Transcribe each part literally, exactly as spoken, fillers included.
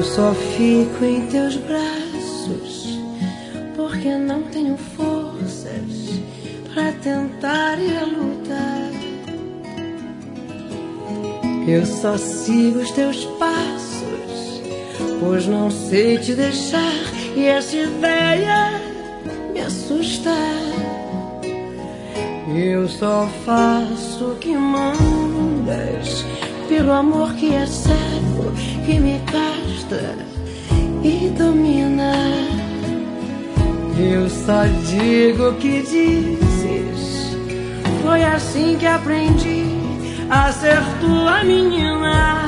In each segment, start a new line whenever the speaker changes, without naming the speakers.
só fico em teus braços porque não tenho forças pra tentar ir à luta. Eu só sigo os teus passos, pois não sei te deixar, e essa ideia me assusta. Eu só faço o que mandas, pelo amor que é cego, que me castra e domina. Eu só digo o que dizes, foi assim que aprendi a ser tua menina.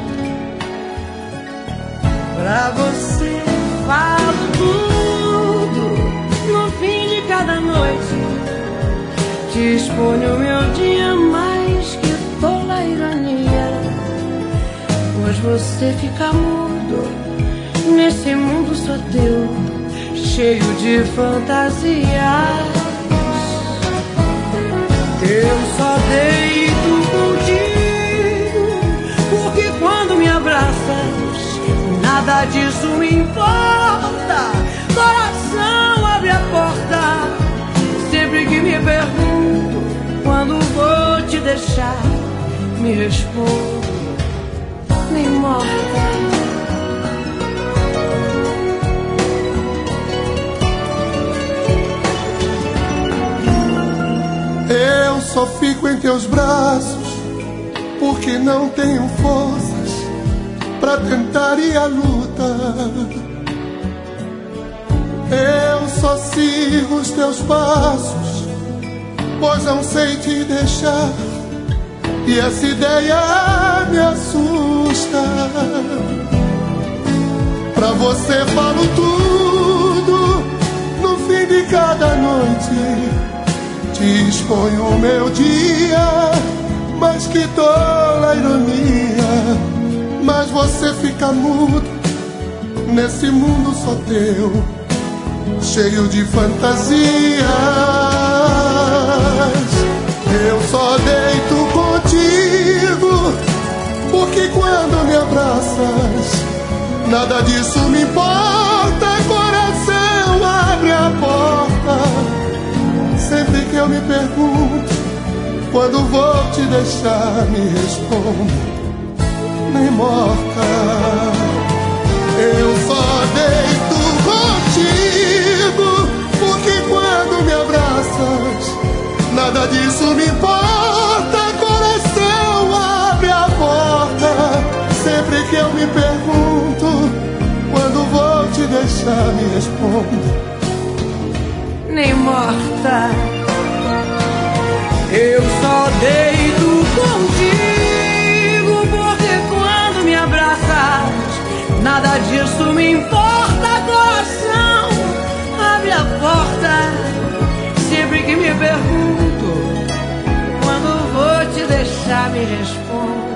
Pra você falo tudo no fim de cada noite, te exponho o meu dia mais que tola ironia, pois você fica mudo nesse mundo só teu, cheio de fantasias. Eu só deito contigo porque quando me abraças nada disso me importa. Coração, abre a porta, sempre que me pergunto quando vou te deixar, me respondo, nem morta.
Eu só fico em teus braços porque não tenho forças pra tentar ir à luta. Eu só sigo os teus passos, pois não sei te deixar, e essa ideia me assusta. Pra você falo tudo no fim de cada noite, te exponho o meu dia, mas que tola ironia. Mas você fica mudo nesse mundo só teu, cheio de fantasias. Eu só deito contigo porque quando me abraças nada disso me importa. Coração, abre a porta, sempre que eu me pergunto quando vou te deixar, me respondo, nem morta. Eu só deito contigo porque quando me abraças nada disso me importa. Coração, abre a porta, sempre que eu me pergunto quando vou te deixar, me respondo,
nem morta. Eu só deito contigo porque quando me abraças nada disso me importa. Coração, abre a porta, sempre que me pergunto quando vou te deixar, me responde,